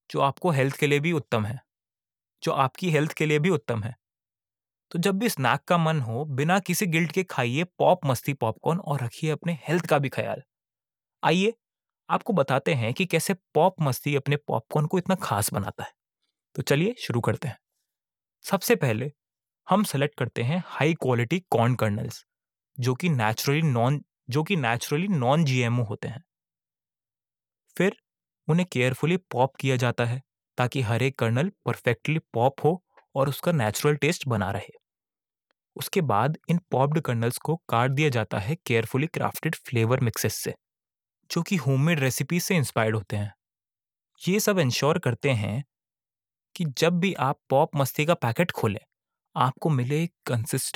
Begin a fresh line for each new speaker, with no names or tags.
जो आपको हेल्थ के लिए भी उत्तम है, जो आपकी हेल्थ के लिए भी उत्तम है। तो जब भी स्नैक का मन हो, बिना किसी गिल्ट के खाइए पॉप मस्ती पॉपकॉर्न और रखिए अपने हेल्थ का भी ख्याल। आइए आपको बताते हैं कि कैसे पॉप मस्ती अपने पॉपकॉर्न को इतना खास बनाता है। तो चलिए शुरू करते हैं। सबसे पहले हम सेलेक्ट करते हैं हाई क्वालिटी कॉर्न कर्नल्स जो कि नेचुरली नॉन जीएमओ होते हैं। फिर उन्हें केयरफुली पॉप किया जाता है ताकि हर एक कर्नल परफेक्टली पॉप हो और उसका नेचुरल टेस्ट बना रहे। उसके बाद इन पॉप्ड कर्नल्स को काट दिया जाता है केयरफुली क्राफ्टेड फ्लेवर मिक्सेस से, जो कि होममेड रेसिपी से इंस्पायर्ड होते हैं। ये सब इंश्योर करते हैं कि जब भी आप पॉप मस्ती का पैकेट खोलें, आपको मिले एक